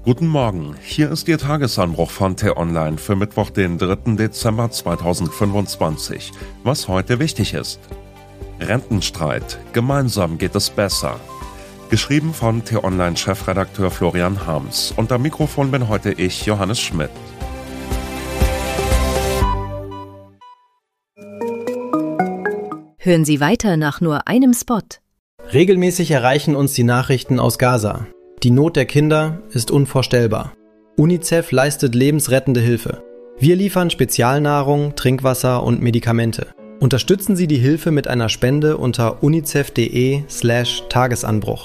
Guten Morgen, hier ist Ihr Tagesanbruch von T-Online für Mittwoch, den 3. Dezember 2025. Was heute wichtig ist: Rentenstreit. Gemeinsam geht es besser. Geschrieben von T-Online-Chefredakteur Florian Harms. Und am Mikrofon bin heute ich, Johannes Schmidt. Hören Sie weiter nach nur einem Spot. Regelmäßig erreichen uns die Nachrichten aus Gaza. Die Not der Kinder ist unvorstellbar. UNICEF leistet lebensrettende Hilfe. Wir liefern Spezialnahrung, Trinkwasser und Medikamente. Unterstützen Sie die Hilfe mit einer Spende unter unicef.de/Tagesanbruch.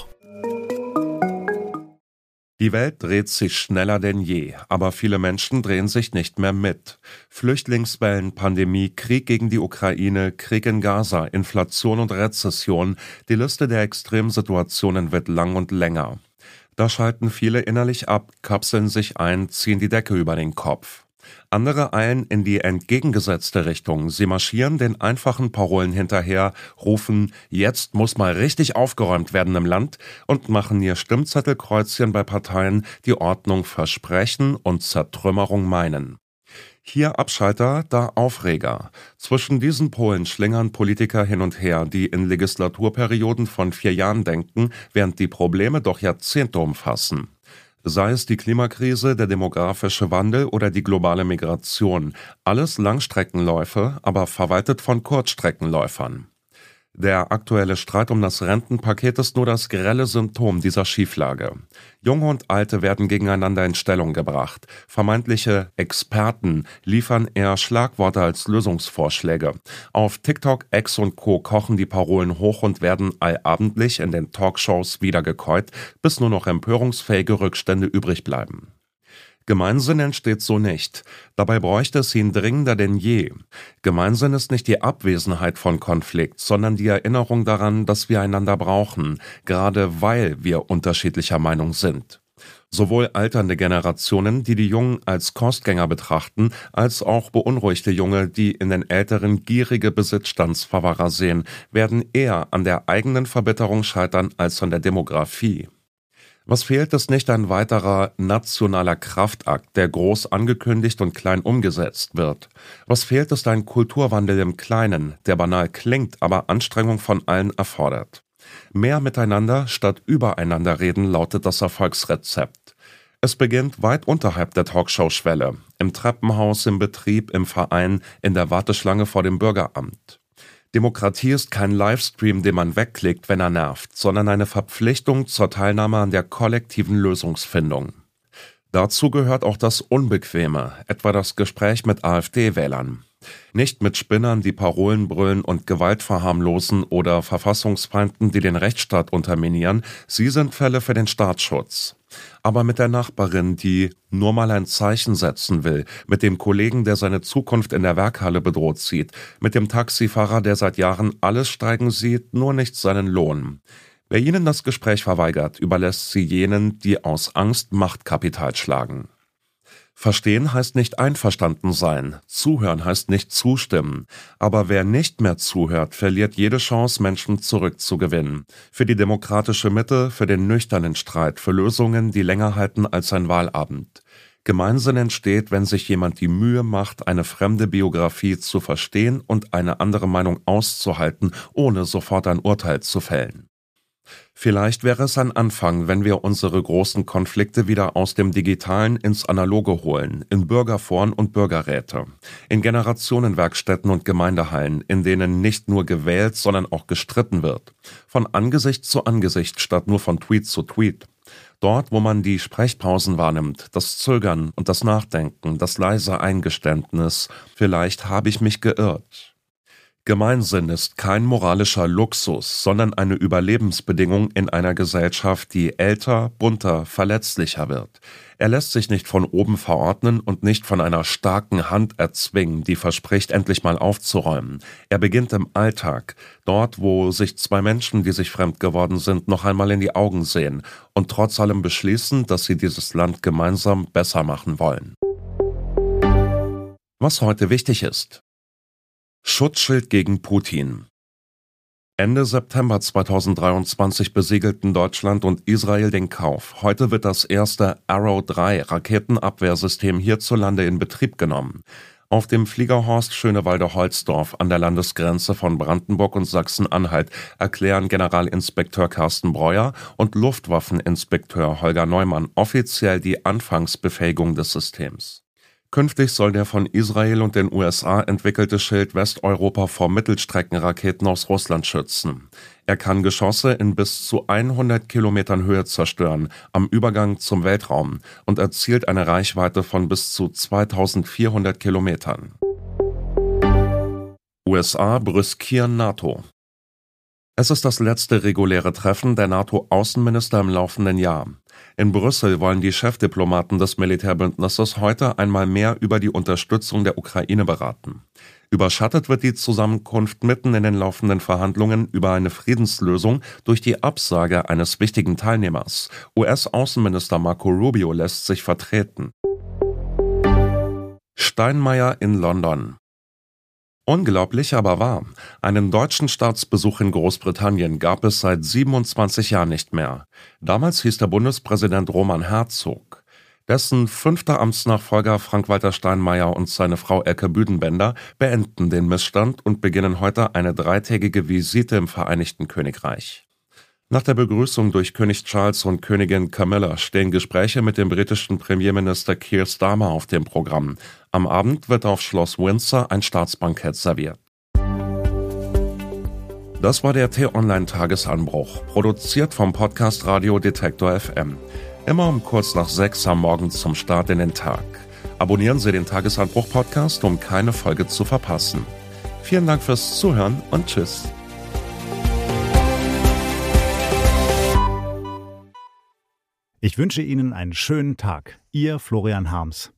Die Welt dreht sich schneller denn je, aber viele Menschen drehen sich nicht mehr mit. Flüchtlingswellen, Pandemie, Krieg gegen die Ukraine, Krieg in Gaza, Inflation und Rezession, die Liste der Extremsituationen wird lang und länger. Da schalten viele innerlich ab, kapseln sich ein, ziehen die Decke über den Kopf. Andere eilen in die entgegengesetzte Richtung. Sie marschieren den einfachen Parolen hinterher, rufen, jetzt muss mal richtig aufgeräumt werden im Land und machen ihr Stimmzettelkreuzchen bei Parteien, die Ordnung versprechen und Zertrümmerung meinen. Hier Abschalter, da Aufreger. Zwischen diesen Polen schlingern Politiker hin und her, die in Legislaturperioden von 4 Jahren denken, während die Probleme doch Jahrzehnte umfassen. Sei es die Klimakrise, der demografische Wandel oder die globale Migration. Alles Langstreckenläufe, aber verwaltet von Kurzstreckenläufern. Der aktuelle Streit um das Rentenpaket ist nur das grelle Symptom dieser Schieflage. Junge und Alte werden gegeneinander in Stellung gebracht. Vermeintliche Experten liefern eher Schlagworte als Lösungsvorschläge. Auf TikTok, X und Co. kochen die Parolen hoch und werden allabendlich in den Talkshows wiedergekäut, bis nur noch empörungsfähige Rückstände übrig bleiben. Gemeinsinn entsteht so nicht. Dabei bräuchte es ihn dringender denn je. Gemeinsinn ist nicht die Abwesenheit von Konflikt, sondern die Erinnerung daran, dass wir einander brauchen, gerade weil wir unterschiedlicher Meinung sind. Sowohl alternde Generationen, die die Jungen als Kostgänger betrachten, als auch beunruhigte Junge, die in den Älteren gierige Besitzstandsverwahrer sehen, werden eher an der eigenen Verbitterung scheitern als an der Demografie. Was fehlt, ist nicht ein weiterer nationaler Kraftakt, der groß angekündigt und klein umgesetzt wird. Was fehlt, ist ein Kulturwandel im Kleinen, der banal klingt, aber Anstrengung von allen erfordert. Mehr miteinander statt übereinander reden lautet das Erfolgsrezept. Es beginnt weit unterhalb der Talkshow-Schwelle, im Treppenhaus, im Betrieb, im Verein, in der Warteschlange vor dem Bürgeramt. Demokratie ist kein Livestream, den man wegklickt, wenn er nervt, sondern eine Verpflichtung zur Teilnahme an der kollektiven Lösungsfindung. Dazu gehört auch das Unbequeme, etwa das Gespräch mit AfD-Wählern. Nicht mit Spinnern, die Parolen brüllen und Gewalt verharmlosen oder Verfassungsfeinden, die den Rechtsstaat unterminieren, sie sind Fälle für den Staatsschutz. Aber mit der Nachbarin, die nur mal ein Zeichen setzen will, mit dem Kollegen, der seine Zukunft in der Werkhalle bedroht sieht, mit dem Taxifahrer, der seit Jahren alles steigen sieht, nur nicht seinen Lohn. Wer ihnen das Gespräch verweigert, überlässt sie jenen, die aus Angst Machtkapital schlagen. Verstehen heißt nicht einverstanden sein, zuhören heißt nicht zustimmen. Aber wer nicht mehr zuhört, verliert jede Chance, Menschen zurückzugewinnen. Für die demokratische Mitte, für den nüchternen Streit, für Lösungen, die länger halten als ein Wahlabend. Gemeinsinn entsteht, wenn sich jemand die Mühe macht, eine fremde Biografie zu verstehen und eine andere Meinung auszuhalten, ohne sofort ein Urteil zu fällen. Vielleicht wäre es ein Anfang, wenn wir unsere großen Konflikte wieder aus dem Digitalen ins Analoge holen, in Bürgerforen und Bürgerräte, in Generationenwerkstätten und Gemeindehallen, in denen nicht nur gewählt, sondern auch gestritten wird. Von Angesicht zu Angesicht statt nur von Tweet zu Tweet. Dort, wo man die Sprechpausen wahrnimmt, das Zögern und das Nachdenken, das leise Eingeständnis, vielleicht habe ich mich geirrt. Gemeinsinn ist kein moralischer Luxus, sondern eine Überlebensbedingung in einer Gesellschaft, die älter, bunter, verletzlicher wird. Er lässt sich nicht von oben verordnen und nicht von einer starken Hand erzwingen, die verspricht, endlich mal aufzuräumen. Er beginnt im Alltag, dort, wo sich 2 Menschen, die sich fremd geworden sind, noch einmal in die Augen sehen und trotz allem beschließen, dass sie dieses Land gemeinsam besser machen wollen. Was heute wichtig ist: Schutzschild gegen Putin. Ende September 2023 besiegelten Deutschland und Israel den Kauf. Heute wird das erste Arrow 3 Raketenabwehrsystem hierzulande in Betrieb genommen. Auf dem Flieger Horst Schönewalde-Holzdorf an der Landesgrenze von Brandenburg und Sachsen-Anhalt erklären Generalinspekteur Carsten Breuer und Luftwaffeninspekteur Holger Neumann offiziell die Anfangsbefähigung des Systems. Künftig soll der von Israel und den USA entwickelte Schild Westeuropa vor Mittelstreckenraketen aus Russland schützen. Er kann Geschosse in bis zu 100 Kilometern Höhe zerstören, am Übergang zum Weltraum, und erzielt eine Reichweite von bis zu 2400 Kilometern. USA brüskieren NATO. Es ist das letzte reguläre Treffen der NATO-Außenminister im laufenden Jahr. In Brüssel wollen die Chefdiplomaten des Militärbündnisses heute einmal mehr über die Unterstützung der Ukraine beraten. Überschattet wird die Zusammenkunft mitten in den laufenden Verhandlungen über eine Friedenslösung durch die Absage eines wichtigen Teilnehmers. US-Außenminister Marco Rubio lässt sich vertreten. Steinmeier in London. Unglaublich, aber wahr. Einen deutschen Staatsbesuch in Großbritannien gab es seit 27 Jahren nicht mehr. Damals hieß der Bundespräsident Roman Herzog. Dessen 5. Amtsnachfolger Frank-Walter Steinmeier und seine Frau Elke Büdenbender beenden den Missstand und beginnen heute eine 3-tägige Visite im Vereinigten Königreich. Nach der Begrüßung durch König Charles und Königin Camilla stehen Gespräche mit dem britischen Premierminister Keir Starmer auf dem Programm. Am Abend wird auf Schloss Windsor ein Staatsbankett serviert. Das war der T-Online-Tagesanbruch, produziert vom Podcast Radio Detektor FM. Immer um kurz nach 6 am Morgen zum Start in den Tag. Abonnieren Sie den Tagesanbruch-Podcast, um keine Folge zu verpassen. Vielen Dank fürs Zuhören und tschüss. Ich wünsche Ihnen einen schönen Tag. Ihr Florian Harms.